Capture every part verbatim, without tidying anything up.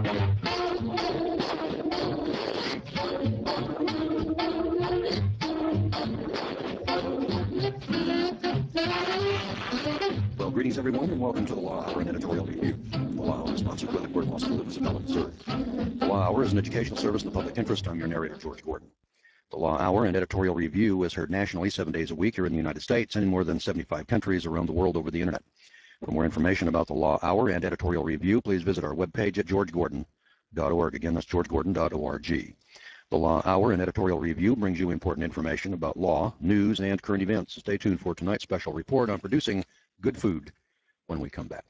Well, greetings everyone, and welcome to the Law Hour and Editorial Review. The Law Hour is sponsored by the Gordon Law School of Isabella, Missouri. The Law Hour is an educational service in the public interest. I'm your narrator, George Gordon. The Law Hour and Editorial Review is heard nationally seven days a week here in the United States and in more than seventy-five countries around the world over the Internet. For more information about the Law Hour and Editorial Review, please visit our webpage at george gordon dot org. Again, that's george gordon dot org. The Law Hour and Editorial Review brings you important information about law, news, and current events. Stay tuned for tonight's special report on producing good food when we come back.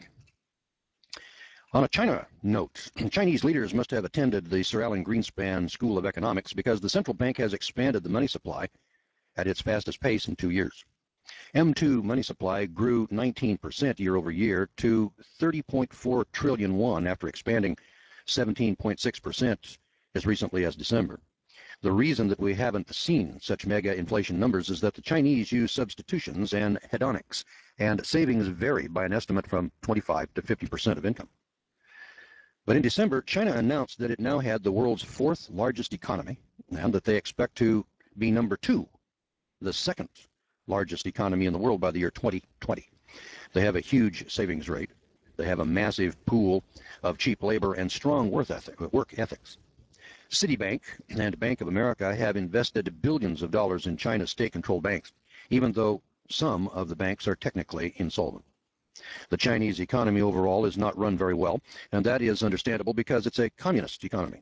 On a China note, Chinese leaders must have attended the Sir Alan Greenspan School of Economics because the central bank has expanded the money supply at its fastest pace in two years. M two money supply grew nineteen percent year over year to thirty point four trillion won after expanding seventeen point six percent as recently as December. The reason that we haven't seen such mega inflation numbers is that the Chinese use substitutions and hedonics, and savings vary by an estimate from twenty-five to fifty percent of income. But in December, China announced that it now had the world's fourth largest economy and that they expect to be number two, the second largest economy in the world by the year twenty twenty. They have a huge savings rate. They have a massive pool of cheap labor and strong work ethics. Citibank and Bank of America have invested billions of dollars in China's state-controlled banks, even though some of the banks are technically insolvent. The Chinese economy overall is not run very well, and that is understandable because it's a communist economy.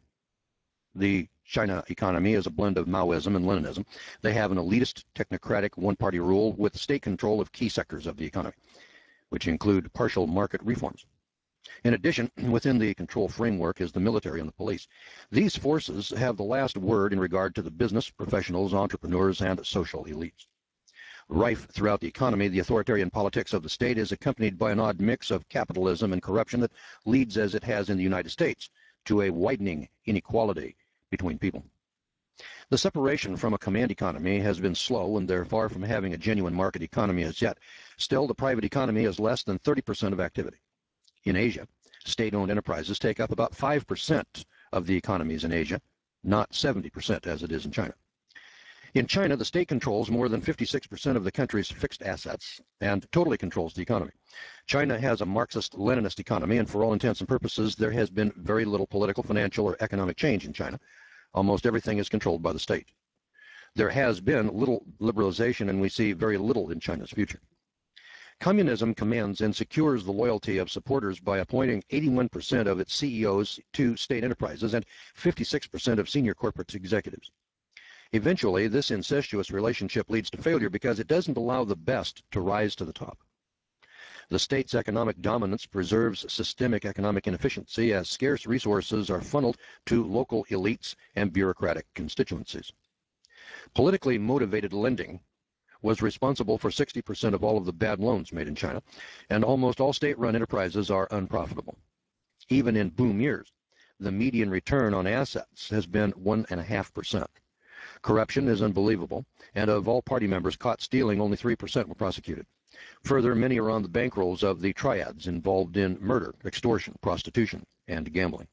The China economy is a blend of Maoism and Leninism. They have an elitist, technocratic, one-party rule with state control of key sectors of the economy, which include partial market reforms. In addition, within the control framework is the military and the police. These forces have the last word in regard to the business, professionals, entrepreneurs, and social elites. Rife throughout the economy, the authoritarian politics of the state is accompanied by an odd mix of capitalism and corruption that leads, as it has in the United States, to a widening inequality between people. The separation from a command economy has been slow, and they're far from having a genuine market economy as yet. Still, the private economy is less than thirty percent of activity. In Asia, state-owned enterprises take up about five percent of the economies in Asia, not seventy percent as it is in China. In China, the state controls more than fifty-six percent of the country's fixed assets and totally controls the economy. China has a Marxist-Leninist economy, and for all intents and purposes, there has been very little political, financial, or economic change in China. Almost everything is controlled by the state. There has been little liberalization, and we see very little in China's future. Communism commands and secures the loyalty of supporters by appointing eighty-one percent of its C E Os to state enterprises and fifty-six percent of senior corporate executives. Eventually, this incestuous relationship leads to failure because it doesn't allow the best to rise to the top. The state's economic dominance preserves systemic economic inefficiency as scarce resources are funneled to local elites and bureaucratic constituencies. Politically motivated lending was responsible for sixty percent of all of the bad loans made in China, and almost all state-run enterprises are unprofitable. Even in boom years, the median return on assets has been one point five percent. Corruption is unbelievable, and of all party members caught stealing, only three percent were prosecuted. Further, many are on the bankrolls of the triads involved in murder, extortion, prostitution, and gambling.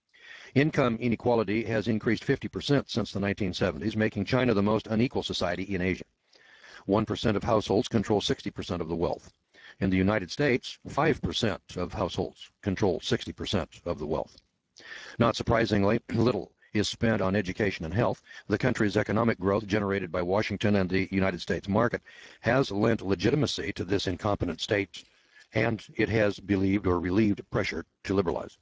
Income inequality has increased fifty percent since the nineteen seventies, making China the most unequal society in Asia. one percent of households control sixty percent of the wealth. In the United States, five percent of households control sixty percent of the wealth. Not surprisingly, little is spent on education and health. The country's economic growth generated by Washington and the United States market has lent legitimacy to this incompetent state, and it has believed or relieved pressure to liberalize.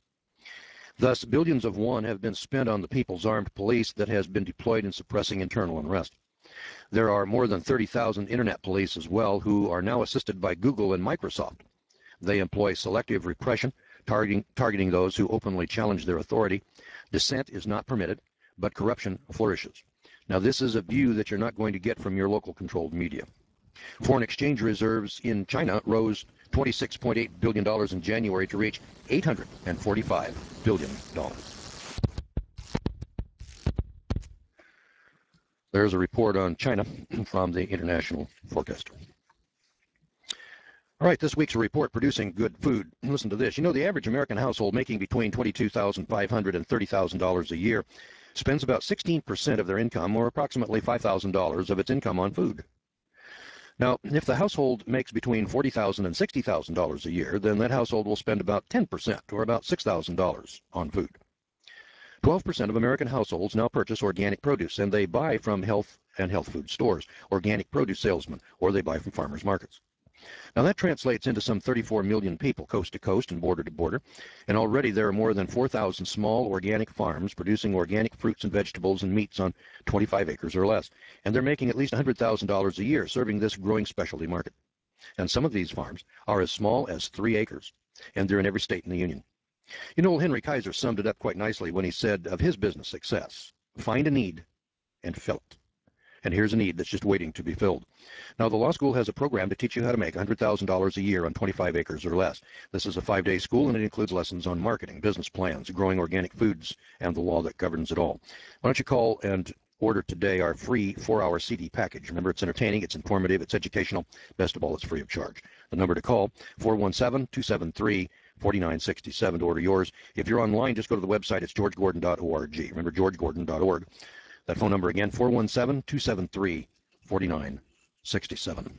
Thus, billions of won have been spent on the People's Armed Police that has been deployed in suppressing internal unrest. There are more than thirty thousand internet police as well, who are now assisted by Google and Microsoft. They employ selective repression, targeting, targeting those who openly challenge their authority. Dissent is not permitted, but corruption flourishes. Now, this is a view that you're not going to get from your local controlled media. Foreign exchange reserves in China rose twenty-six point eight billion dollars in January to reach eight hundred forty-five billion dollars. There's a report on China from the International Forecaster. All right, this week's report, producing good food. Listen to this. You know, the average American household making between twenty-two thousand five hundred dollars and thirty thousand dollars a year spends about sixteen percent of their income, or approximately five thousand dollars of its income, on food. Now, if the household makes between forty thousand dollars and sixty thousand dollars a year, then that household will spend about ten percent, or about six thousand dollars, on food. twelve percent of American households now purchase organic produce, and they buy from health and health food stores, organic produce salesmen, or they buy from farmers markets. Now, that translates into some thirty-four million people coast to coast and border to border, and already there are more than four thousand small organic farms producing organic fruits and vegetables and meats on twenty-five acres or less, and they're making at least one hundred thousand dollars a year serving this growing specialty market. And some of these farms are as small as three acres, and they're in every state in the union. You know, old Henry Kaiser summed it up quite nicely when he said of his business success, find a need and fill it. And here's a need that's just waiting to be filled. Now, the law school has a program to teach you how to make one hundred thousand dollars a year on twenty-five acres or less. This is a five-day school, and it includes lessons on marketing, business plans, growing organic foods, and the law that governs it all. Why don't you call and order today our free four-hour C D package. Remember, it's entertaining, it's informative, it's educational. Best of all, it's free of charge. The number to call, four one seven, two seven three, four nine six seven to order yours. If you're online, just go to the website. It's george gordon dot org. Remember, george gordon dot org. That phone number again, four one seven, two seven three, four nine six seven.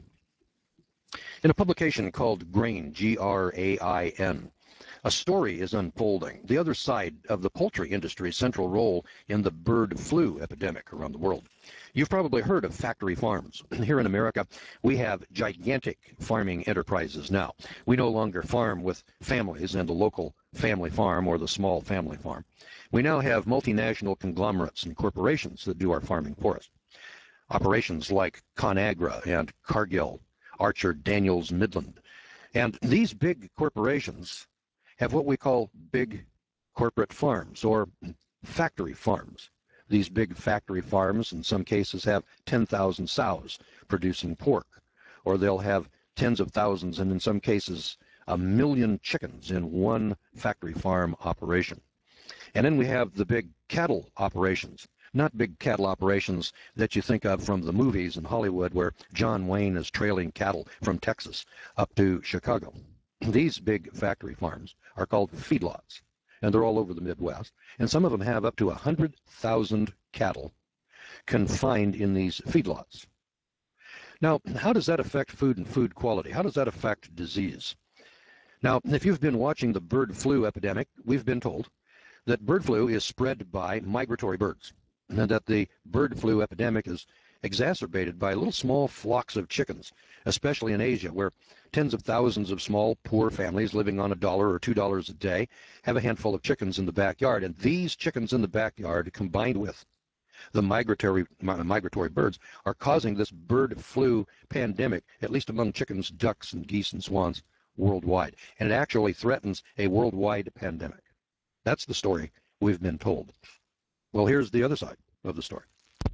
In a publication called Grain, G R A I N, a story is unfolding, the other side of the poultry industry's central role in the bird flu epidemic around the world. You've probably heard of factory farms. Here in America, we have gigantic farming enterprises now. We no longer farm with families and the local family farm or the small family farm. We now have multinational conglomerates and corporations that do our farming for us. Operations like ConAgra and Cargill, Archer Daniels Midland. And these big corporations have what we call big corporate farms, or factory farms. These big factory farms in some cases have ten thousand sows producing pork, or they'll have tens of thousands and in some cases a million chickens in one factory farm operation. And then we have the big cattle operations, not big cattle operations that you think of from the movies in Hollywood where John Wayne is trailing cattle from Texas up to Chicago. These big factory farms are called feedlots, and they're all over the Midwest, and some of them have up to one hundred thousand cattle confined in these feedlots. Now, how does that affect food and food quality? How does that affect disease? Now, if you've been watching the bird flu epidemic, we've been told that bird flu is spread by migratory birds, and that the bird flu epidemic is exacerbated by little small flocks of chickens, especially in Asia, where tens of thousands of small, poor families living on a dollar or two dollars a day have a handful of chickens in the backyard. And these chickens in the backyard, combined with the migratory migratory birds, are causing this bird flu pandemic, at least among chickens, ducks, and geese and swans worldwide. And it actually threatens a worldwide pandemic. That's the story we've been told. Well, here's the other side of the story.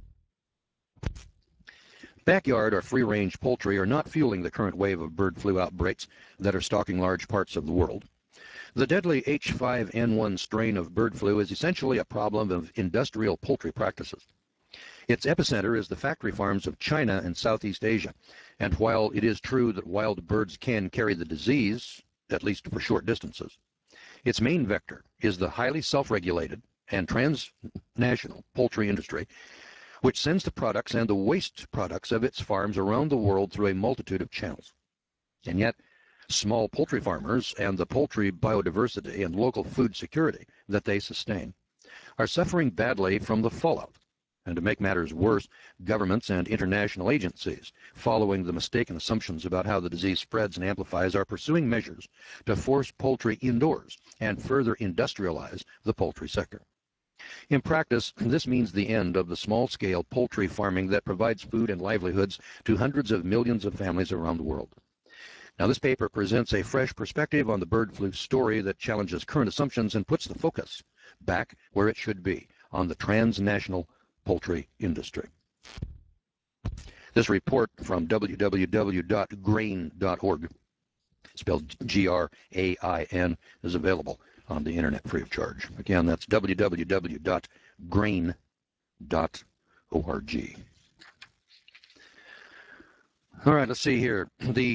Backyard or free-range poultry are not fueling the current wave of bird flu outbreaks that are stalking large parts of the world. The deadly H five N one strain of bird flu is essentially a problem of industrial poultry practices. Its epicenter is the factory farms of China and Southeast Asia, and while it is true that wild birds can carry the disease, at least for short distances, its main vector is the highly self-regulated and transnational poultry industry, which sends the products and the waste products of its farms around the world through a multitude of channels. And yet, small poultry farmers and the poultry biodiversity and local food security that they sustain are suffering badly from the fallout. And to make matters worse, governments and international agencies, following the mistaken assumptions about how the disease spreads and amplifies, are pursuing measures to force poultry indoors and further industrialize the poultry sector. In practice, this means the end of the small-scale poultry farming that provides food and livelihoods to hundreds of millions of families around the world. Now, this paper presents a fresh perspective on the bird flu story that challenges current assumptions and puts the focus back where it should be, on the transnational poultry industry. This report from w w w dot grain dot org, spelled G R A I N, is available on the internet free of charge. Again, that's w w w dot grain dot org. All right, let's see here. The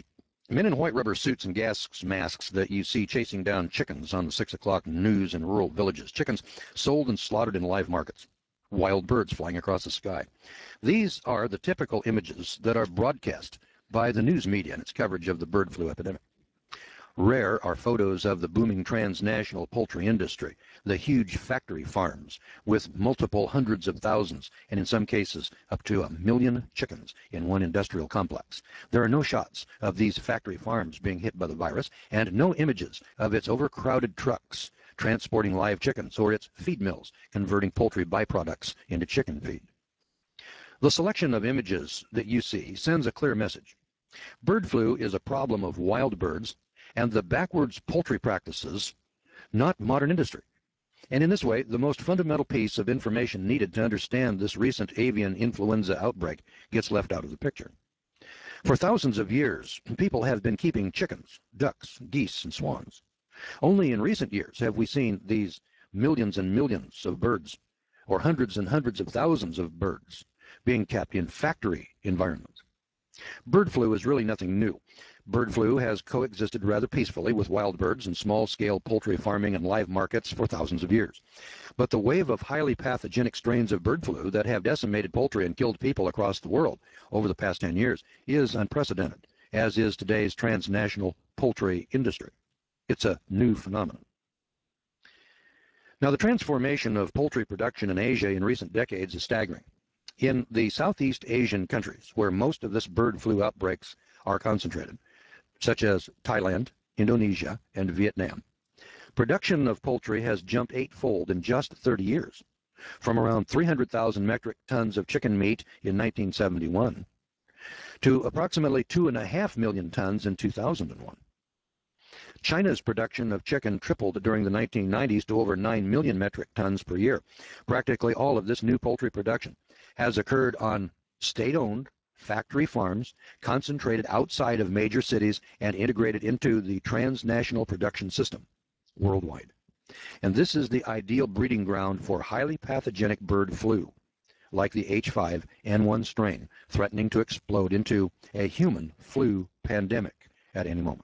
Men in white rubber suits and gas masks that you see chasing down chickens on the six o'clock news in rural villages. Chickens sold and slaughtered in live markets. Wild birds flying across the sky. These are the typical images that are broadcast by the news media in its coverage of the bird flu epidemic. Rare are photos of the booming transnational poultry industry, the huge factory farms with multiple hundreds of thousands, and in some cases up to a million chickens in one industrial complex. There are no shots of these factory farms being hit by the virus, and no images of its overcrowded trucks transporting live chickens or its feed mills converting poultry byproducts into chicken feed. The selection of images that you see sends a clear message. Bird flu is a problem of wild birds and the backwards poultry practices, not modern industry. And in this way, the most fundamental piece of information needed to understand this recent avian influenza outbreak gets left out of the picture. For thousands of years, people have been keeping chickens, ducks, geese, and swans. Only in recent years have we seen these millions and millions of birds, or hundreds and hundreds of thousands of birds, being kept in factory environments. Bird flu is really nothing new. Bird flu has coexisted rather peacefully with wild birds and small-scale poultry farming and live markets for thousands of years. But the wave of highly pathogenic strains of bird flu that have decimated poultry and killed people across the world over the past ten years is unprecedented, as is today's transnational poultry industry. It's a new phenomenon. Now, the transformation of poultry production in Asia in recent decades is staggering. In the Southeast Asian countries, where most of this bird flu outbreaks are concentrated, such as Thailand, Indonesia, and Vietnam, production of poultry has jumped eightfold in just thirty years, from around three hundred thousand metric tons of chicken meat in nineteen seventy-one to approximately two point five million tons in two thousand one. China's production of chicken tripled during the nineteen nineties to over nine million metric tons per year. Practically all of this new poultry production has occurred on state-owned factory farms concentrated outside of major cities and integrated into the transnational production system worldwide. And this is the ideal breeding ground for highly pathogenic bird flu, like the H five N one strain, threatening to explode into a human flu pandemic at any moment.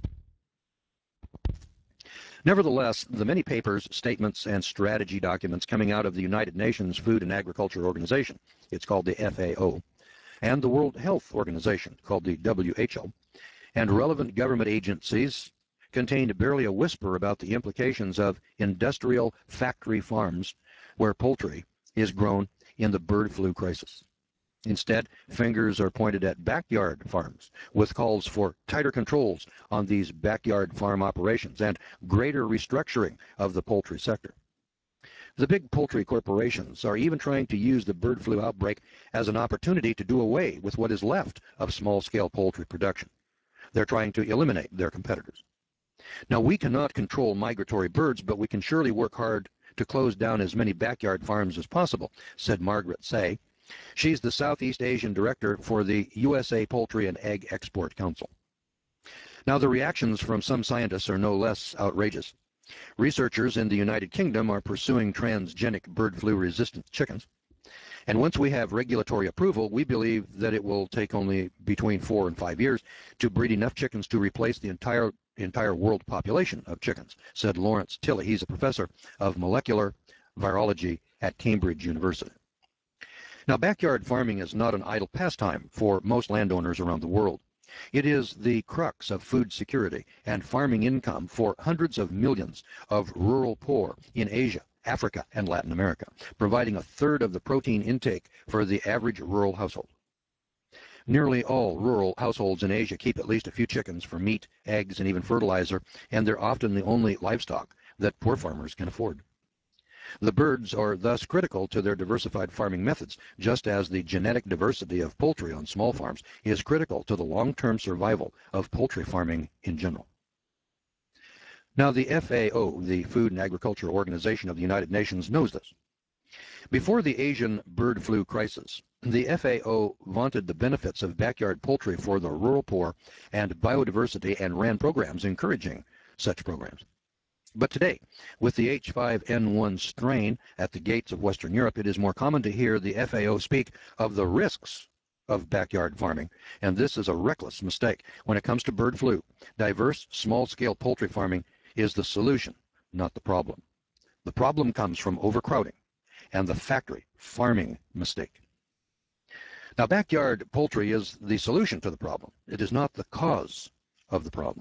Nevertheless, the many papers, statements, and strategy documents coming out of the United Nations Food and Agriculture Organization, it's called the F A O, and the World Health Organization, called the W H O, and relevant government agencies contained barely a whisper about the implications of industrial factory farms where poultry is grown in the bird flu crisis. Instead, fingers are pointed at backyard farms with calls for tighter controls on these backyard farm operations and greater restructuring of the poultry sector. The big poultry corporations are even trying to use the bird flu outbreak as an opportunity to do away with what is left of small-scale poultry production. They're trying to eliminate their competitors. Now, we cannot control migratory birds, but we can surely work hard to close down as many backyard farms as possible, said Margaret Say. She's the Southeast Asian Director for the U S A Poultry and Egg Export Council. Now, the reactions from some scientists are no less outrageous. Researchers in the United Kingdom are pursuing transgenic bird flu-resistant chickens. And once we have regulatory approval, we believe that it will take only between four and five years to breed enough chickens to replace the entire, entire world population of chickens, said Lawrence Tilley. He's a professor of molecular virology at Cambridge University. Now, backyard farming is not an idle pastime for most landowners around the world. It is the crux of food security and farming income for hundreds of millions of rural poor in Asia, Africa, and Latin America, providing a third of the protein intake for the average rural household. Nearly all rural households in Asia keep at least a few chickens for meat, eggs, and even fertilizer, and they're often the only livestock that poor farmers can afford. The birds are thus critical to their diversified farming methods, just as the genetic diversity of poultry on small farms is critical to the long-term survival of poultry farming in general. Now, the F A O, the Food and Agriculture Organization of the United Nations, knows this. Before the Asian bird flu crisis, the F A O vaunted the benefits of backyard poultry for the rural poor and biodiversity and ran programs encouraging such programs. But today, with the H five N one strain at the gates of Western Europe, it is more common to hear the F A O speak of the risks of backyard farming, and this is a reckless mistake. When it comes to bird flu, diverse small-scale poultry farming is the solution, not the problem. The problem comes from overcrowding and the factory farming mistake. Now, backyard poultry is the solution to the problem. It is not the cause of the problem.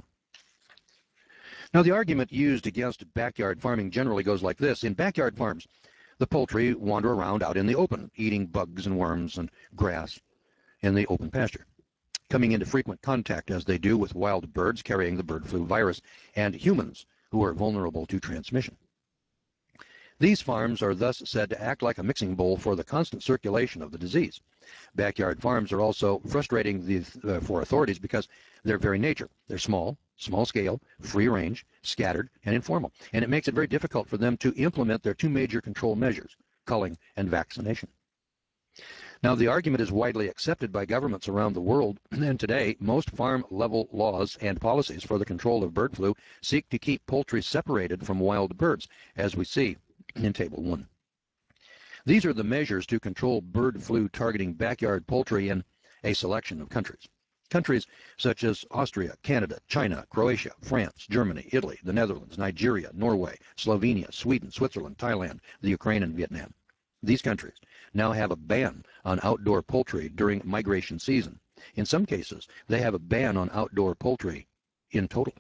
Now, the argument used against backyard farming generally goes like this. In backyard farms, the poultry wander around out in the open, eating bugs and worms and grass in the open pasture, coming into frequent contact as they do with wild birds carrying the bird flu virus and humans who are vulnerable to transmission. These farms are thus said to act like a mixing bowl for the constant circulation of the disease. Backyard farms are also frustrating the, uh, for authorities because their very nature. They're small, small scale, free range, scattered, and informal. And it makes it very difficult for them to implement their two major control measures, culling and vaccination. Now, the argument is widely accepted by governments around the world, and today most farm-level laws and policies for the control of bird flu seek to keep poultry separated from wild birds, as we see in Table one. These are the measures to control bird flu targeting backyard poultry in a selection of countries. Countries such as Austria, Canada, China, Croatia, France, Germany, Italy, the Netherlands, Nigeria, Norway, Slovenia, Sweden, Switzerland, Thailand, the Ukraine, and Vietnam. These countries now have a ban on outdoor poultry during migration season. In some cases, they have a ban on outdoor poultry in total.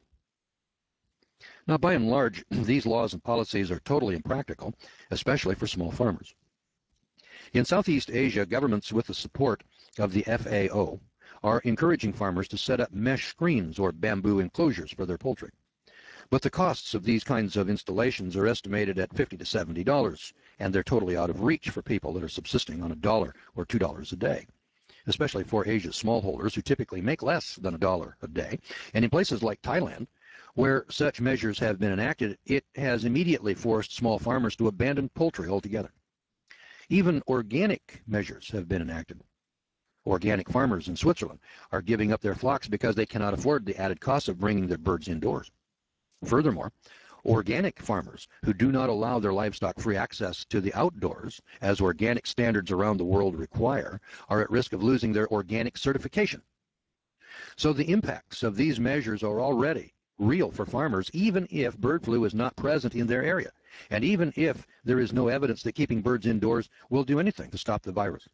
Now, by and large, these laws and policies are totally impractical, especially for small farmers. In Southeast Asia, governments with the support of the F A O are encouraging farmers to set up mesh screens or bamboo enclosures for their poultry. But the costs of these kinds of installations are estimated at fifty to seventy dollars, and they're totally out of reach for people that are subsisting on a dollar or two dollars a day, especially for Asia's smallholders who typically make less than a dollar a day. And in places like Thailand, where such measures have been enacted, it has immediately forced small farmers to abandon poultry altogether. Even organic measures have been enacted. Organic farmers in Switzerland are giving up their flocks because they cannot afford the added cost of bringing their birds indoors. Furthermore, organic farmers who do not allow their livestock free access to the outdoors, as organic standards around the world require, are at risk of losing their organic certification. So the impacts of these measures are already real for farmers, even if bird flu is not present in their area, and even if there is no evidence that keeping birds indoors will do anything to stop the virus.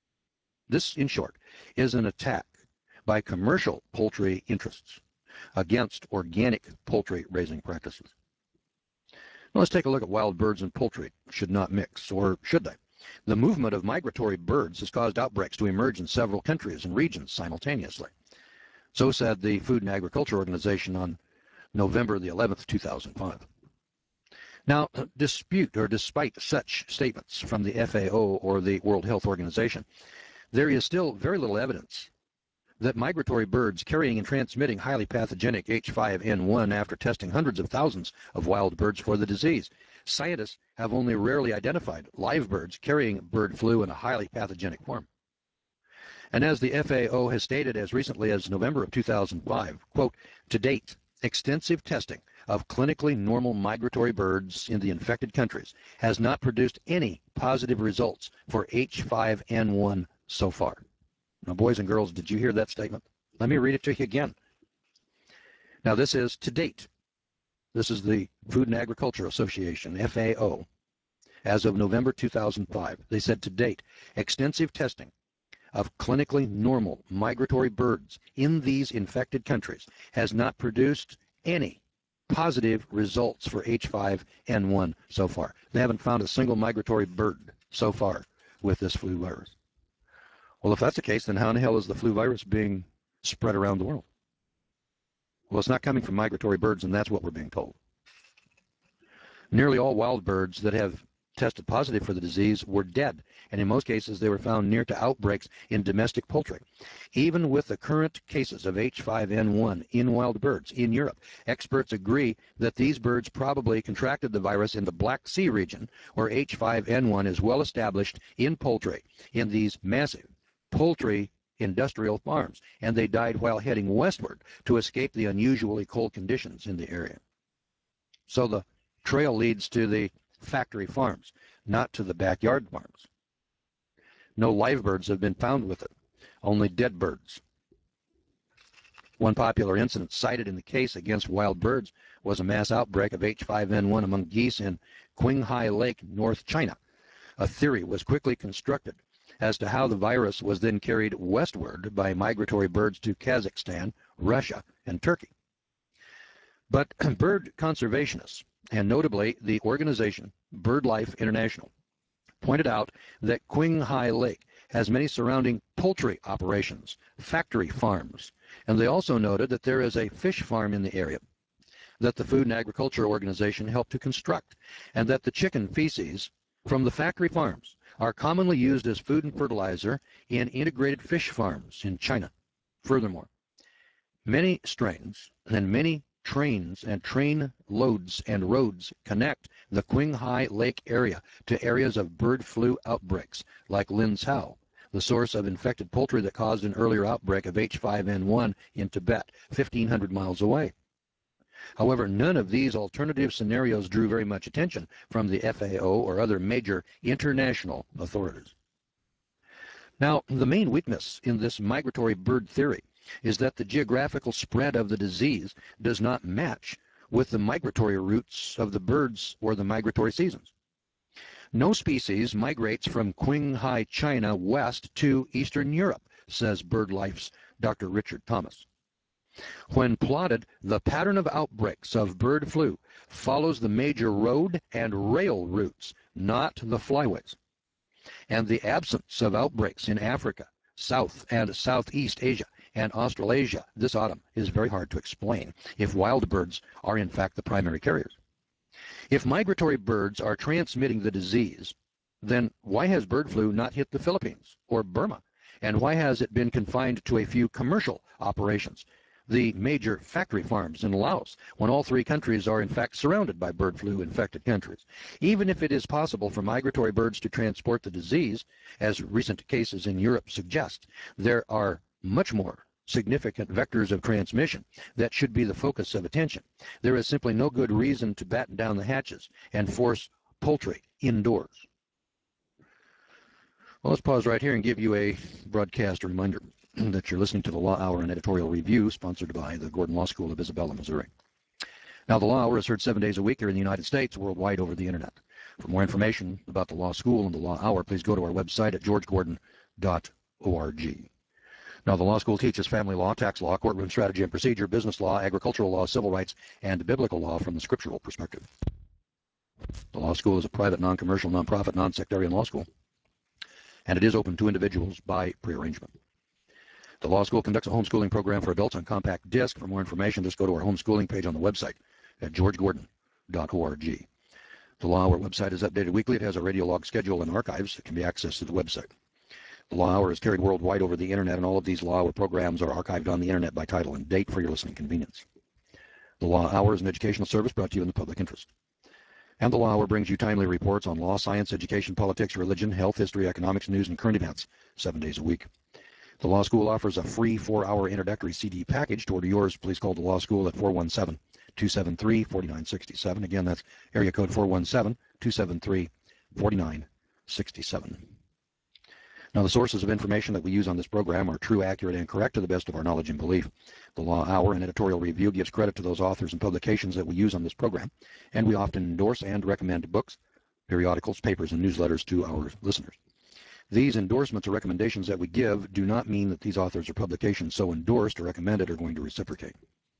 This, in short, is an attack by commercial poultry interests against organic poultry raising practices. Now let's take a look at wild birds and poultry should not mix, or should they? The movement of migratory birds has caused outbreaks to emerge in several countries and regions simultaneously. So said the Food and Agriculture Organization on November the eleventh, two thousand five. Now, dispute or despite such statements from the F A O or the World Health Organization, there is still very little evidence that migratory birds carrying and transmitting highly pathogenic H five N one after testing hundreds of thousands of wild birds for the disease. Scientists have only rarely identified live birds carrying bird flu in a highly pathogenic form. And as the F A O has stated as recently as November of two thousand five, quote, to date, extensive testing of clinically normal migratory birds in the infected countries has not produced any positive results for H five N one so far. Now, boys and girls, did you hear that statement? Let me read it to you again. Now, this is to date. This is the Food and Agriculture Association, F A O, as of November two thousand five. They said to date, extensive testing of clinically normal migratory birds in these infected countries has not produced any positive results for H five N one so far. They haven't found a single migratory bird so far with this flu virus. Well, if that's the case, then how in the hell is the flu virus being spread around the world? Well, it's not coming from migratory birds, and that's what we're being told. Nearly all wild birds that have tested positive for the disease were dead, and in most cases they were found near to outbreaks in domestic poultry. Even with the current cases of H five N one in wild birds in Europe, experts agree that these birds probably contracted the virus in the Black Sea region, where H five N one is well established in poultry, in these massive poultry industrial farms, and they died while heading westward to escape the unusually cold conditions in the area. So the trail leads to the factory farms, not to the backyard farms. No live birds have been found with it. only dead birds. One popular incident cited in the case against wild birds was a mass outbreak of H five N one among geese in Qinghai Lake, North China. A theory was quickly constructed as to how the virus was then carried westward by migratory birds to Kazakhstan, Russia, and Turkey. But bird conservationists, and notably the organization BirdLife International, pointed out that Qinghai Lake has many surrounding poultry operations, factory farms, and they also noted that there is a fish farm in the area that the Food and Agriculture Organization helped to construct, and that the chicken feces from the factory farms are commonly used as food and fertilizer in integrated fish farms in China. Furthermore, many strains and many trains and train loads and roads connect the Qinghai Lake area to areas of bird flu outbreaks like Lin Cao, the source of infected poultry that caused an earlier outbreak of H five N one in Tibet, fifteen hundred miles away. However, none of these alternative scenarios drew very much attention from the F A O or other major international authorities. Now, the main weakness in this migratory bird theory is that the geographical spread of the disease does not match with the migratory routes of the birds or the migratory seasons. No species migrates from Qinghai, China, west to Eastern Europe, says BirdLife's Doctor Richard Thomas. When plotted, the pattern of outbreaks of bird flu follows the major road and rail routes, not the flyways. And the absence of outbreaks in Africa, South and Southeast Asia, and Australasia this autumn is very hard to explain if wild birds are in fact the primary carriers. If migratory birds are transmitting the disease, then why has bird flu not hit the Philippines or Burma? And why has it been confined to a few commercial operations, the major factory farms in Laos, when all three countries are in fact surrounded by bird flu infected countries? Even if it is possible for migratory birds to transport the disease, as recent cases in Europe suggest, there are much more significant vectors of transmission that should be the focus of attention. There is simply no good reason to batten down the hatches and force poultry indoors. Well, let's pause right here and give you a broadcast reminder that you're listening to the Law Hour and Editorial Review, sponsored by the Gordon Law School of Isabella, Missouri. Now, the Law Hour is heard seven days a week here in the United States, worldwide over the Internet. For more information about the Law School and the Law Hour, please go to our website at george gordon dot org. Now, the law school teaches family law, tax law, courtroom strategy and procedure, business law, agricultural law, civil rights, and biblical law from the scriptural perspective. The law school is a private, non-commercial, non-profit, non-sectarian law school, and it is open to individuals by prearrangement. The law school conducts a homeschooling program for adults on compact disc. For more information, just go to our homeschooling page on the website at george gordon dot org. The Law Hour website is updated weekly. It has a radio log schedule and archives that can be accessed through the website. The Law Hour is carried worldwide over the Internet, and all of these Law Hour programs are archived on the Internet by title and date for your listening convenience. The Law Hour is an educational service brought to you in the public interest. And the Law Hour brings you timely reports on law, science, education, politics, religion, health, history, economics, news, and current events, seven days a week. The Law School offers a free four-hour introductory C D package. To order yours, please call the Law School at four one seven, two seven three, four nine six seven. Again, that's area code four one seven, two seven three, four nine six seven. Now, the sources of information that we use on this program are true, accurate, and correct to the best of our knowledge and belief. The Law Hour and Editorial Review gives credit to those authors and publications that we use on this program, and we often endorse and recommend books, periodicals, papers, and newsletters to our listeners. These endorsements or recommendations that we give do not mean that these authors or publications so endorsed or recommended are going to reciprocate.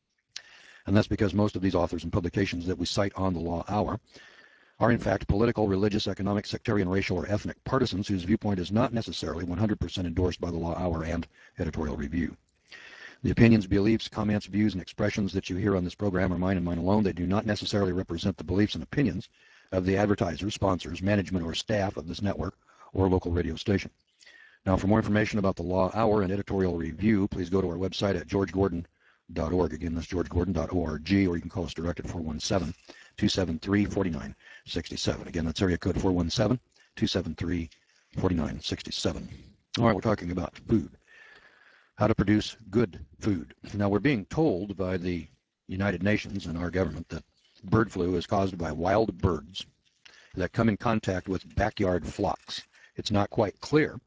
And that's because most of these authors and publications that we cite on the Law Hour are in fact political, religious, economic, sectarian, racial, or ethnic partisans whose viewpoint is not necessarily one hundred percent endorsed by the Law Hour and Editorial Review. The opinions, beliefs, comments, views, and expressions that you hear on this program are mine and mine alone. They do not necessarily represent the beliefs and opinions of the advertisers, sponsors, management, or staff of this network or local radio station. Now, for more information about the Law Hour and Editorial Review, please go to our website at george gordon dot org. Again, that's george gordon dot org, or you can call us direct at four one seven, two seven three, four nine six seven. Again, that's area code four one seven, two seven three, four nine six seven. All right, we're talking about food, how to produce good food. Now, we're being told by the United Nations and our government that bird flu is caused by wild birds that come in contact with backyard flocks. It's not quite clear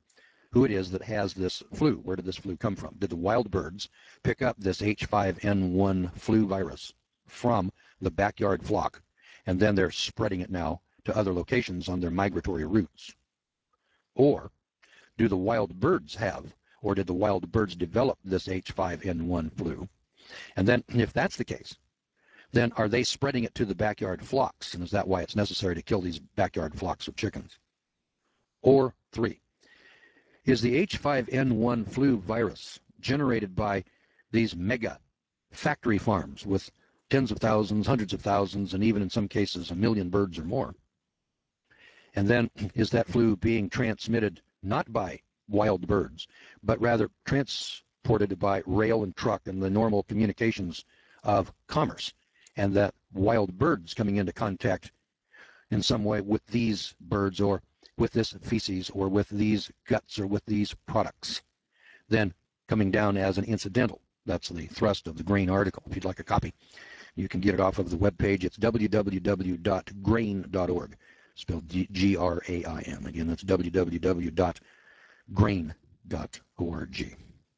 who it is that has this flu. Where did this flu come from? Did the wild birds pick up this H five N one flu virus from the backyard flock, and then they're spreading it now to other locations on their migratory routes? Or do the wild birds have, or did the wild birds develop this H five N one flu? And then, if that's the case, then are they spreading it to the backyard flocks? And is that why it's necessary to kill these backyard flocks of chickens? Or three, is the H five N one flu virus generated by these mega factory farms with tens of thousands, hundreds of thousands, and even in some cases a million birds or more? And then is that flu being transmitted not by wild birds, but rather transported by rail and truck and the normal communications of commerce, and that wild birds coming into contact in some way with these birds or with this feces or with these guts or with these products, then coming down as an incidental? That's the thrust of the Grain article. If you'd like a copy, you can get it off of the webpage. It's w w w dot grain dot org, spelled G R A I N. Again, that's w w w dot grain dot org.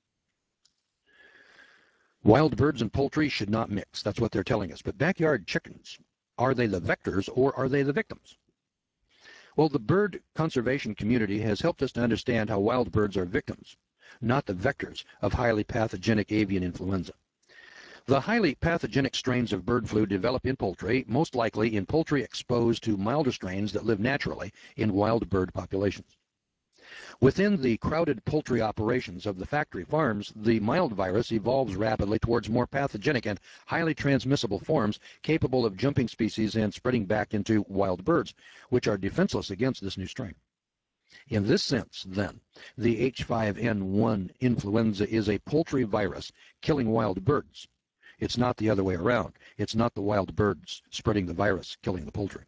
Wild birds and poultry should not mix. That's what they're telling us. But backyard chickens, are they the vectors or are they the victims? Well, the bird conservation community has helped us to understand how wild birds are victims, not the vectors of highly pathogenic avian influenza. The highly pathogenic strains of bird flu develop in poultry, most likely in poultry exposed to milder strains that live naturally in wild bird populations. Within the crowded poultry operations of the factory farms, the mild virus evolves rapidly towards more pathogenic and highly transmissible forms capable of jumping species and spreading back into wild birds, which are defenseless against this new strain. In this sense, then, the H five N one influenza is a poultry virus killing wild birds. It's not the other way around. It's not the wild birds spreading the virus, killing the poultry.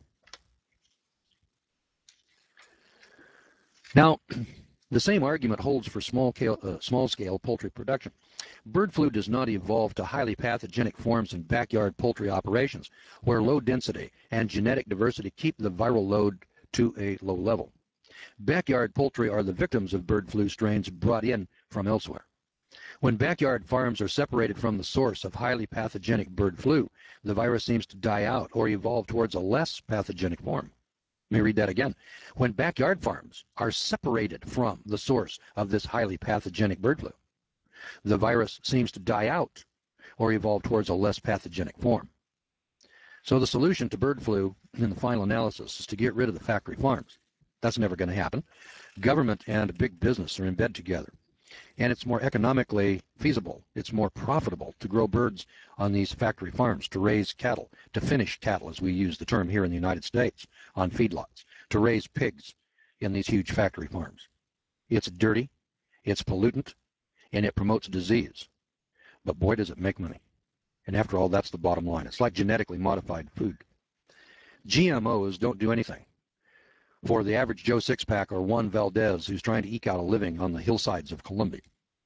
Now, the same argument holds for small-scale uh, small-scale poultry production. Bird flu does not evolve to highly pathogenic forms in backyard poultry operations, where low density and genetic diversity keep the viral load to a low level. Backyard poultry are the victims of bird flu strains brought in from elsewhere. When backyard farms are separated from the source of highly pathogenic bird flu, the virus seems to die out or evolve towards a less pathogenic form. Let me read that again. When backyard farms are separated from the source of this highly pathogenic bird flu, the virus seems to die out or evolve towards a less pathogenic form. So the solution to bird flu in the final analysis is to get rid of the factory farms. That's never going to happen. Government and big business are in bed together. And it's more economically feasible, it's more profitable to grow birds on these factory farms, to raise cattle, to finish cattle, as we use the term here in the United States, on feedlots, to raise pigs in these huge factory farms. It's dirty, it's pollutant, and it promotes disease. But boy, does it make money. And after all, that's the bottom line. It's like genetically modified food. G M Os don't do anything for the average Joe Sixpack or Juan Valdez who's trying to eke out a living on the hillsides of Colombia.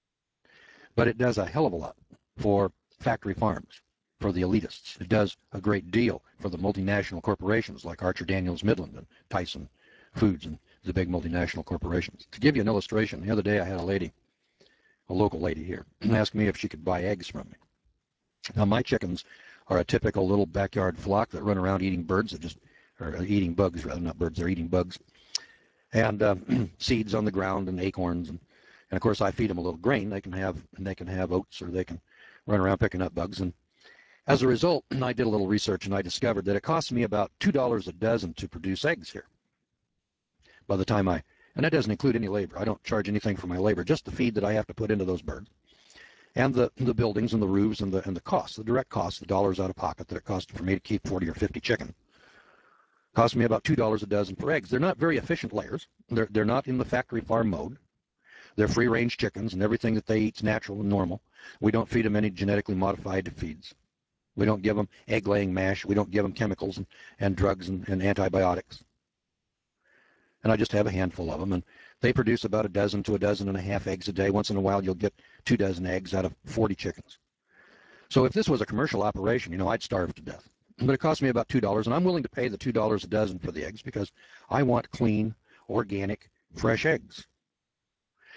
But it does a hell of a lot for factory farms, for the elitists. It does a great deal for the multinational corporations like Archer Daniels Midland and Tyson Foods and the big multinational corporations. To give you an illustration, the other day I had a lady, a local lady here, ask me if she could buy eggs from me. Now my chickens are a typical little backyard flock that run around eating birds that just or eating bugs, rather, not birds, they're eating bugs, and uh, seeds on the ground and acorns, and, and of course I feed them a little grain. They can have they can have oats, or they can run around picking up bugs. And as a result, I did a little research and I discovered that it costs me about two dollars a dozen to produce eggs here. By the time I, and that doesn't include any labor. I don't charge anything for my labor, just the feed that I have to put into those birds, and the the buildings and the roofs and the and the costs, the direct costs, the dollars out of pocket that it costs for me to keep forty or fifty chicken. Cost me about two dollars a dozen for eggs. They're not very efficient layers. They're, they're not in the factory farm mode. They're free-range chickens, and everything that they eat is natural and normal. We don't feed them any genetically modified feeds. We don't give them egg-laying mash. We don't give them chemicals and, and drugs and, and antibiotics. And I just have a handful of them, and they produce about a dozen to a dozen and a half eggs a day. Once in a while, you'll get two dozen eggs out of forty chickens. So if this was a commercial operation, you know, I'd starve to death. But it cost me about two dollars, and I'm willing to pay the two dollars a dozen for the eggs because I want clean, organic, fresh eggs.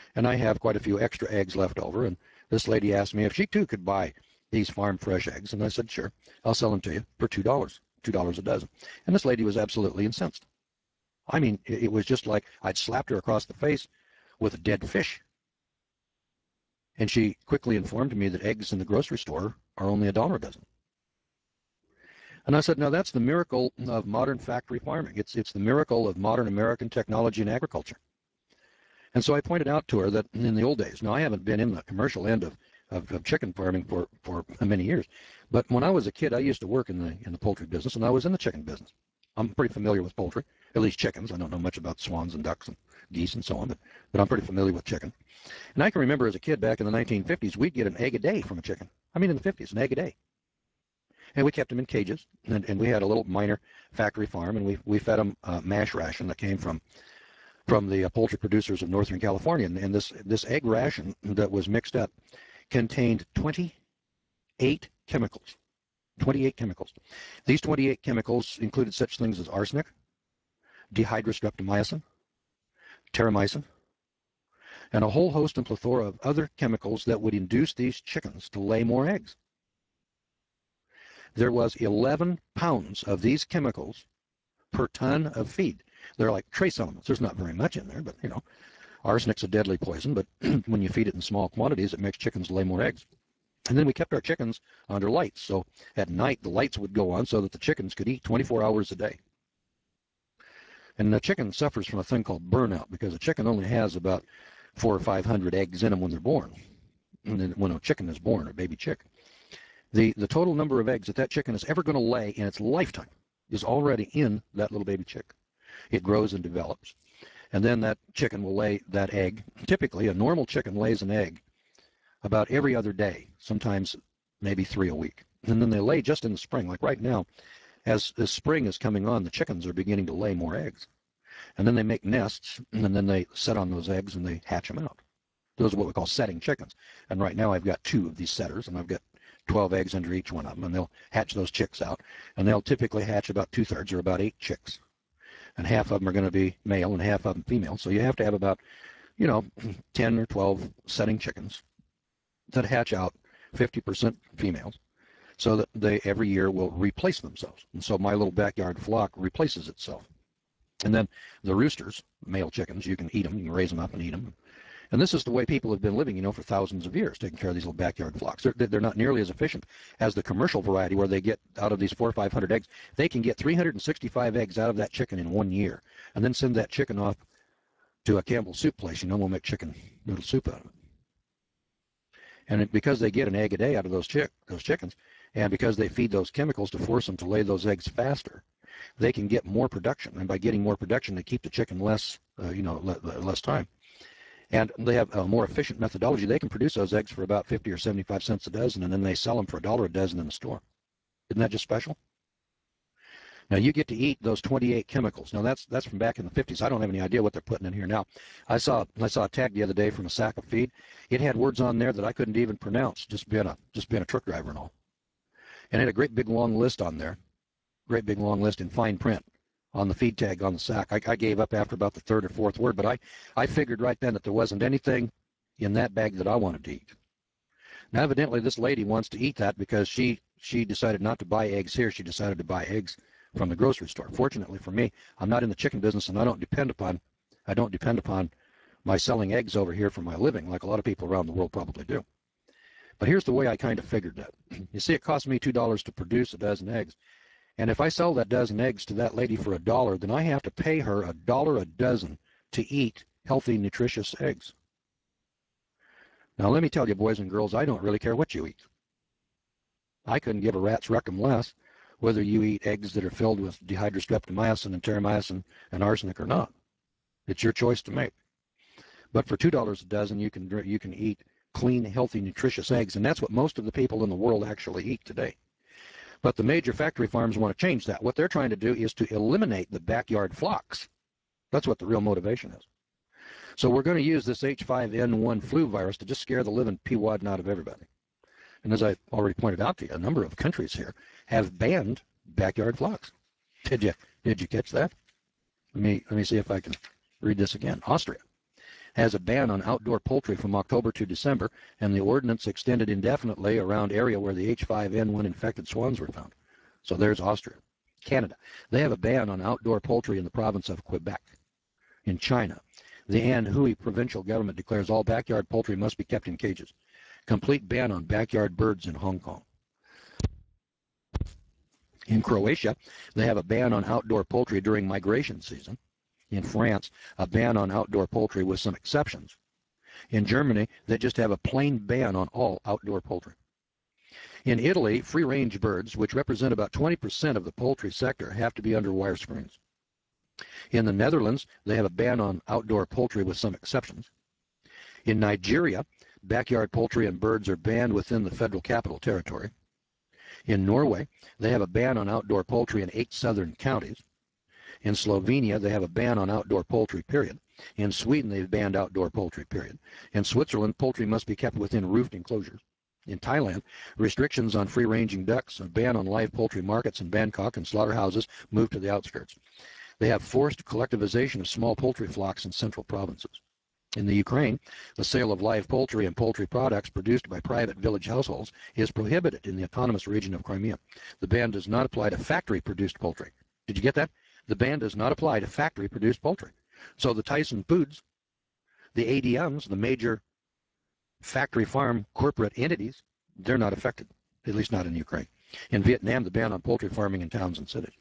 and I have quite a few extra eggs left over. And this lady asked me if she too could buy these farm fresh eggs, and I said, sure, I'll sell them to you for two dollars, two dollars a dozen. And this lady was absolutely incensed. I mean, it was just like I'd slapped her across the face with a dead fish. And she quickly informed me that eggs in the grocery store are only a dollar a dozen. And I said, now that's the miracle of modern factory farming. It's, it's the miracle of modern American technology and agriculture. And so I pointed out to her that in the old days, now I haven't been in the commercial end of, of, of chicken farming for, for many years, but when I was a kid, I used to work in the, in the poultry business, and I was in the chicken business. I'm pretty familiar with poultry, at least chickens. I don't know much about swans and ducks and geese and so on, but, but I'm pretty familiar with chicken. And I can remember as a kid back in the nineteen fifties, we'd get an egg a day from a chicken. I mean, in the fifties, an egg a day. And we kept them in cages, and, and we had a little minor factory farm, and we, we fed them uh, mash ration that came from from the uh, poultry producers of Northern California. And, and this, this egg ration that was mixed up contained twenty-eight chemicals. twenty-eight chemicals. These twenty-eight chemicals included such things as arsenic, dihydrostreptomycin, terramycin, and a whole host and plethora of other chemicals that would induce these chickens to lay more eggs. There was eleven pounds of these chemicals per ton of feed. They're like trace elements. There's not very much in there, but, you know, arsenic's a deadly poison, but when you feed it in small quantities, it makes chickens lay more eggs. And then we kept our chickens under lights. So at night, the lights would go on so that the chickens could eat twenty-four hours a day. And the chicken suffers from a thing called burnout because a chicken only has about four or five hundred eggs in them when they're born. And then when a chicken is born, a baby chick, the, the total number of eggs that that chicken is ever going to lay in its lifetime is already in that little baby chick. It grows and develops. And then that chicken will lay that egg. Typically, a normal chicken lays an egg about every other day, sometimes maybe three a week. And then they lay just in the spring. Like right now, as, as spring is coming on, the chickens are beginning to lay more eggs. And then they make nests, and then they set on those eggs and they hatch them out. Those are what we call setting chickens. And right now I've got two of these setters, and I've got twelve eggs under each one of them, and they'll hatch those chicks out. And they'll typically hatch about two-thirds, or about eight chicks. And half of them are going to be male and half of them female. So you have to have about, you know, ten or twelve setting chickens that hatch out fifty percent females so that they every year will replace themselves. And so my little backyard flock replaces itself. And then the roosters, male chickens, you can eat them, you can raise them up and eat them. And this is the way people have been living, you know, for thousands of years, taking care of these little backyard flocks. They're, they're not nearly as efficient as the commercial variety where they get out of these four or five hundred eggs. They can get three hundred sixty-five eggs out of that chicken in one year and then send that chicken off to a Campbell's soup place. You know, we'll make chicken noodle soup out of it. And it, because they get an egg a day out of those chick, those chickens, and because they feed those chemicals to force them to lay those eggs faster, they can get more production. And by getting more production, they keep the chicken less, uh, you know, le- less time. And they have a more efficient methodology. They can produce those eggs for about fifty or seventy-five cents a dozen, and then they sell them for a dollar a dozen in the store. Isn't that just special? Now you get to eat those twenty-eight chemicals. Now that's that's from back in the fifties. I don't have any idea what they're putting in here now. I saw I saw a tag the other day from a sack of feed. It had words on there that I couldn't even pronounce, just being a just being a truck driver and all. And it had a great big long list on there, great big long list in fine print on the feed tag on the sack. I, I gave up after about the third or fourth word, but I, I figured right then that there wasn't anything in that bag that I wanted to eat. Now, evidently, this lady wants to eat that because she, she decided not to buy eggs here. She decided to buy eggs from the grocery store. Fortunately for me, I'm not in the chicken business, and I don't depend upon, I don't depend upon my selling eggs over here for my living, like a lot of people around the world probably do. But here's the way I kind of figured that. You see, it cost me two dollars to produce a dozen eggs. And if I sell that dozen eggs to that lady for a dollar, then I have to pay her a dollar a dozen to eat healthy, nutritious eggs. Now, let me tell you, boys and girls, I don't really care what you eat. I couldn't give a rat's reckum less whether you eat eggs that are filled with dihydrostreptomycin and terramycin and arsenic or not. It's your choice to make. But for two dollars a dozen, you can, you can eat clean, healthy, nutritious eggs, and that's what most of the people in the world actually eat today. But the major factory farms want to change that. What they're trying to do is to eliminate the backyard flocks. That's what the real motivation is. So we're going to use this H five N one flu virus to just scare the living pee-wadding out of everybody. And as I already pointed out to you, a number of countries here have banned backyard flocks. Did you, did you catch that? Let me, let me see if I can read this again. Austria. has a ban on outdoor poultry from October to December, and the ordinance extended indefinitely around area where the H five N one infected swans were found. So there's Austria. Canada, they have a ban on outdoor poultry in the province of Quebec. In China, the Anhui provincial government declares all backyard poultry must be kept in cages. Complete ban on backyard birds in Hong Kong. In Croatia, they have a ban on outdoor poultry during migration season. In France, a ban on outdoor poultry with some exceptions. In Germany, they just have a plain ban on all outdoor poultry. In Italy, free-range birds, which represent about twenty percent of the poultry sector, have to be under wire screens. In the Netherlands, they have a ban on outdoor poultry with some exceptions. In Nigeria, backyard poultry and birds are banned within the Federal Capital Territory. In Norway, they have a ban on outdoor poultry in eight southern counties. In Slovenia, they have a ban on outdoor poultry, period. In Sweden, they've banned outdoor poultry, period. In Switzerland, poultry must be kept within roofed enclosures. In Thailand, restrictions on free-ranging ducks, a ban on live poultry markets in Bangkok and slaughterhouses moved to the outskirts. They have forced collectivization of small poultry flocks in central provinces. In the Ukraine, the sale of live poultry and poultry products produced by private village households is prohibited in the autonomous region of Crimea. The ban does not apply to factory-produced poultry. Did you get that? The ban does not apply to factory-produced poultry. So the Tyson Foods, the A D Ms, the major factory farm corporate entities, they're not affected, at least not in Ukraine. In Vietnam, the ban on poultry farming in towns and cities.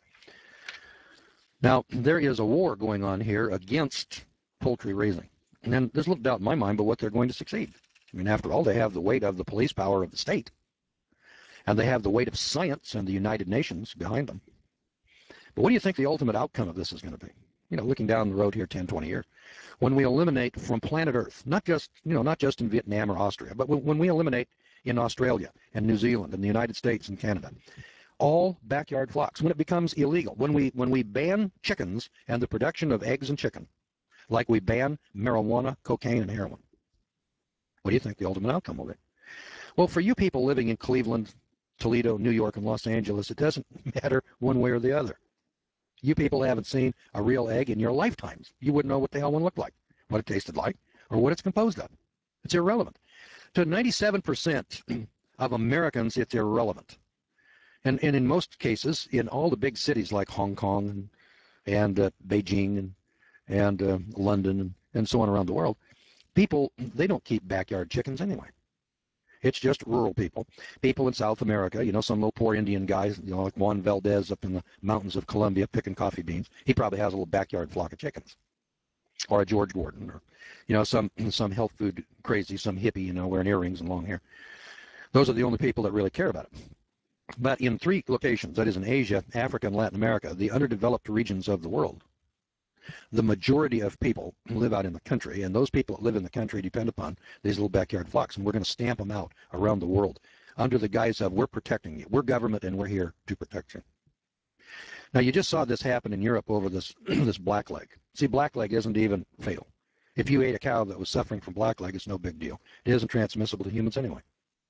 Now, there is a war going on here against poultry raising. And there's little doubt in my mind but what they're going to succeed. I mean, after all, they have the weight of the police power of the state. And they have the weight of science and the United Nations behind them. But what do you think the ultimate outcome of this is going to be? You know, looking down the road here ten, twenty years. When we eliminate from planet Earth, not just, you know, not just in Vietnam or Austria, but when we eliminate in Australia and New Zealand and the United States and Canada, all backyard flocks, when it becomes illegal, when we, when we ban chickens and the production of eggs and chicken, like we ban marijuana, cocaine, and heroin, what do you think the ultimate outcome will be? Well, for you people living in Cleveland, Toledo, New York, and Los Angeles, it doesn't matter one way or the other. You people haven't seen a real egg in your lifetimes. You wouldn't know what the hell one looked like, what it tasted like, or what it's composed of. It's irrelevant. To ninety-seven percent of Americans, it's irrelevant. And, and in most cases, in all the big cities like Hong Kong and, and uh, Beijing and, and uh, London and, and so on around the world, people, they don't keep backyard chickens anyway. It's just rural people. People in South America, you know, some little poor Indian guys, you know, like Juan Valdez up in the mountains of Colombia picking coffee beans. He probably has a little backyard flock of chickens. Or a George Gordon, or, you know, some, some health food crazy, some hippie, you know, wearing earrings and long hair. Those are the only people that really care about it. But in three locations, that is in Asia, Africa, and Latin America, the underdeveloped regions of the world, the majority of people live out in the country, and those people that live in the country depend upon these little backyard flocks, and we're going to stamp them out around the world under the guise of we're protecting you. We're government, and we're here to protect you. Now, you just saw this happen in Europe over this, this blackleg. See, blackleg isn't even fatal. If you ate a cow that was suffering from blackleg, it's no big deal. It isn't transmissible to humans anyway.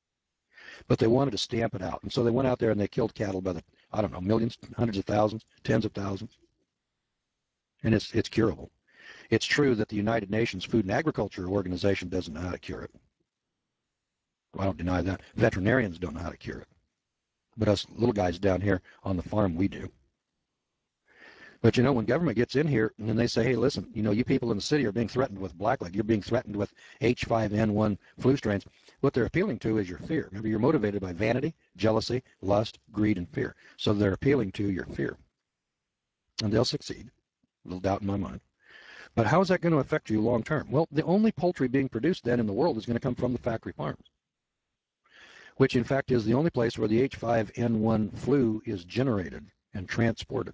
But they wanted to stamp it out, and so they went out there and they killed cattle by the, I don't know, millions, hundreds of thousands, tens of thousands. And it's, it's curable. It's true that the United Nations Food and Agriculture Organization doesn't know how to cure it. Well, I don't deny that. Veterinarians don't know how to cure it. But us little guys down here on the farm, we do. But, you know, when government gets in here and they say, hey, listen, you know, you people in the city are being threatened with blackleg. You're being threatened with H five N one flu strains. What they're appealing to is your fear. Remember, you're motivated by vanity, jealousy, lust, greed, and fear. So they're appealing to your fear. And they'll succeed. Little doubt in my mind. But how is that going to affect you long term? Well, the only poultry being produced then in the world is going to come from the factory farms, which in fact is the only place where the H five N one flu is generated and transported.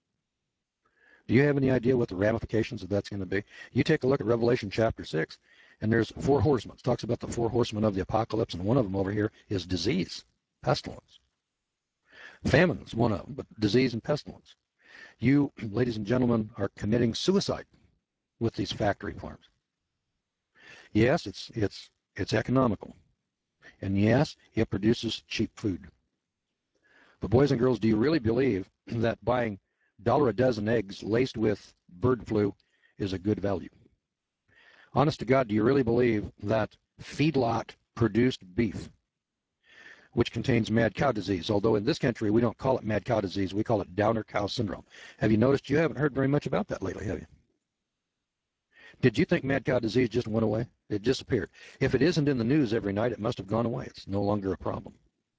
Do you have any idea what the ramifications of that's going to be? You take a look at Revelation chapter six, and there's four horsemen. It talks about the four horsemen of the apocalypse, and one of them over here is disease, pestilence. Famine is one of them, but disease and pestilence. You, ladies and gentlemen, are committing suicide with these factory farms. Yes, it's, it's, it's economical. And yes, it produces cheap food. But boys and girls, do you really believe that buying dollar a dozen eggs laced with bird flu is a good value? Honest to God, do you really believe that feedlot-produced beef, which contains mad cow disease, although in this country we don't call it mad cow disease, we call it downer cow syndrome. Have you noticed you haven't heard very much about that lately, have you? Did you think mad cow disease just went away? It disappeared. If it isn't in the news every night, it must have gone away. It's no longer a problem.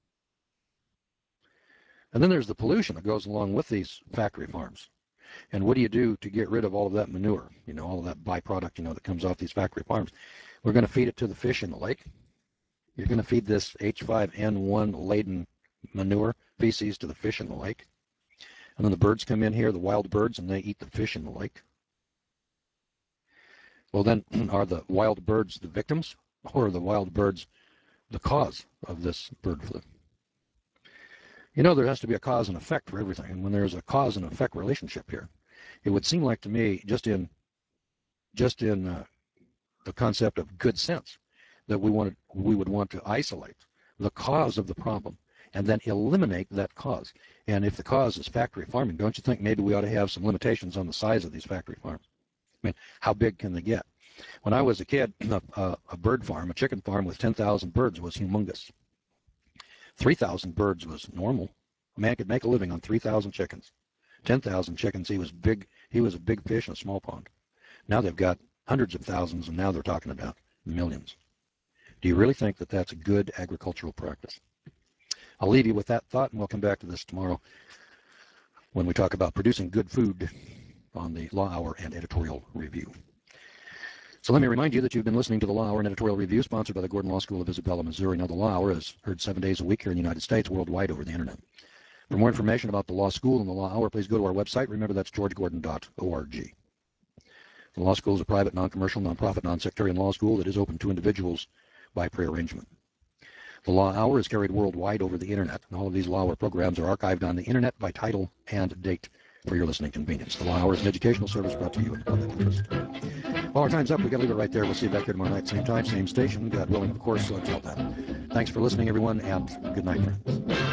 And then there's the pollution that goes along with these factory farms. And what do you do to get rid of all of that manure, you know, all of that byproduct, you know, that comes off these factory farms? We're going to feed it to the fish in the lake. You're going to feed this H five N one laden manure feces to the fish in the lake. And then the birds come in here, the wild birds, and they eat the fish in the lake. Well, then, are the wild birds the victims, or are the wild birds the cause of this bird flu? You know, there has to be a cause and effect for everything. And when there's a cause and effect relationship here, it would seem like to me, just in just in uh, the concept of good sense, that we wanted we would want to isolate the cause of the problem and then eliminate that cause. And if the cause is factory farming, don't you think maybe we ought to have some limitations on the size of these factory farms? I mean, how big can they get? When I was a kid, a, a bird farm, a chicken farm with ten thousand birds was humongous. three thousand birds was normal. A man could make a living on three thousand chickens. ten thousand chickens, he was big. He was a big fish in a small pond. Now they've got hundreds of thousands, and now they're talking about millions. Do you really think that that's a good agricultural practice? I'll leave you with that thought, and we'll come back to this tomorrow when we talk about producing good food on the Law Hour and Editorial Review. So let me remind you that you've been listening to the Law Hour and Editorial Review, sponsored by the Gordon Law School of Isabella, Missouri. Now, the Law Hour is heard seven days a week here in the United States, worldwide over the Internet. For more information about the Law School and the Law Hour, please go to our website. Remember, that's george gordon dot org. The Law School is a private, non-commercial, non-profit, non-sectarian law school that is open to individuals by prearrangement. The Law Hour is carried worldwide over the Internet, and all of these Law Hour programs are archived on the Internet by title and date for your listening convenience. The Law Hour is an educational service brought to you in the public interest. Well, our time's up. We've got to leave it right there. We'll see you back here tomorrow night, same time, same station. God willing, of course, so until then. Thanks for listening, everyone, and good night, friends.